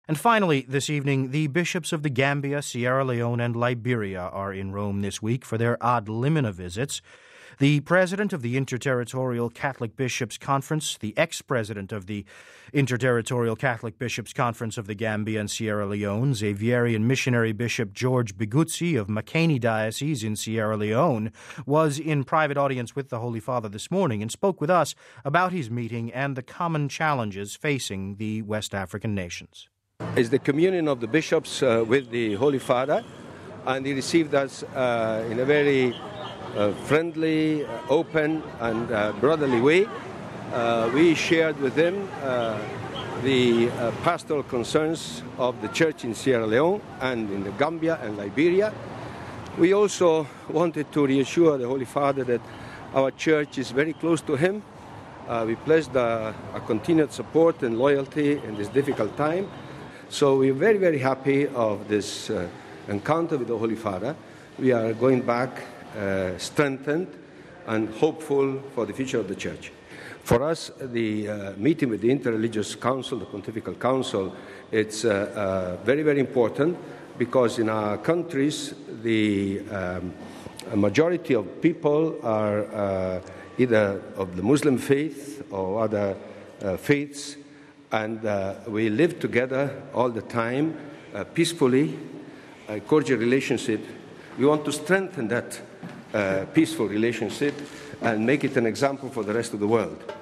And finally, this evening, the bishops of the Gambia, Sierra Leone, and Liberia are in Rome this week for their ad limina visits. The president of the Interterritorial Catholic Bishops' Conference, the ex-president of the Interterritorial Catholic Bishops' Conference of the Gambia and Sierra Leone, Xaverian missionary Bishop George Bigutsi of Makeni Diocese in Sierra Leone, was in private audience with the Holy Father this morning and spoke with us about his meeting and the common challenges facing the West African nations. It's the communion of the bishops with the Holy Father, and he received us in a very friendly, open, and brotherly way. We shared with him the pastoral concerns of the church in Sierra Leone and in the Gambia and Liberia. We also wanted to reassure the Holy Father that our church is very close to him. We pledged a continued support and loyalty in this difficult time. So we're very, very happy of this encounter with the Holy Father. We are going back strengthened and hopeful for the future of the Church. For us, the meeting with the Interreligious Council, the Pontifical Council, it's very, very important because in our countries, the majority of people are either of the Muslim faith or other faiths, and we live together all the time, peacefully, a cordial relationship. We want to strengthen that peaceful relationship and make it an example for the rest of the world.